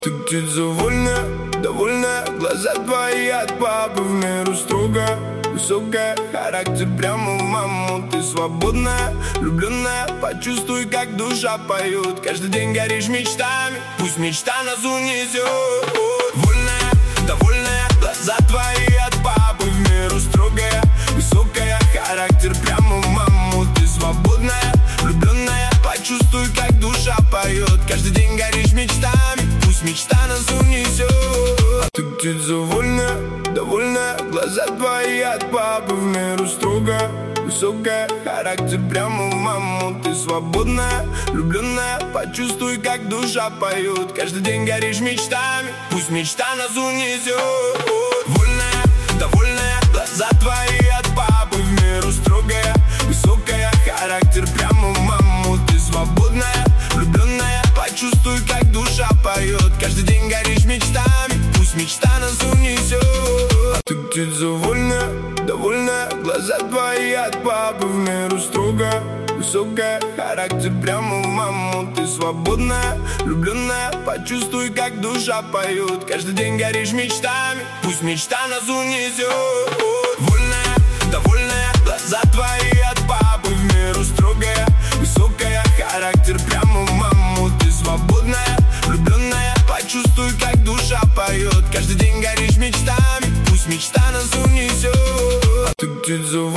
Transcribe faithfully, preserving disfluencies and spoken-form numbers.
Ты птица вольная, довольная, глаза твои от папы в меру строго. Высокая, характер прямо в маму. Ты свободная, влюбленная, почувствуй, как душа поет. Каждый день горишь мечтами, пусть мечта нас унесет. Вольная, довольная, глаза твои от папы в меру строгая. Высокая, характер прямо в маму. Ты свободная, влюбленная, почувствуй, как душа поет. Каждый день горишь мечтами, пусть мечта нас унесет. Ты птица вольная, довольная, глаза твои от папы в меру строго. Высокая, характер прямо в маму. Ты свободная, влюбленная, почувствуй, как душа поет. Каждый день горишь мечтами, пусть мечта нас унесет. Вольная, довольная, глаза твои от папы в меру строгая. Высокая, характер прямо в маму. Ты свободная, влюбленная, почувствуй, как душа поет. Каждый день горишь мечтами, пусть мечта нас унесет. Ты птица вольная, довольная, глаза твои от папы в меру строго. Высокая, характер прямо в маму. Ты свободная, влюбленная, почувствуй, как душа поет. Каждый день горишь мечтами, пусть мечта нас унесет. Вольная, довольная, глаза твои от папы в меру строгая. Высокая, характер прямо в маму. Ты свободная, влюбленная, почувствуй, как душа поет. Каждый день горишь мечтами, пусть мечта нас унесет. Ты птица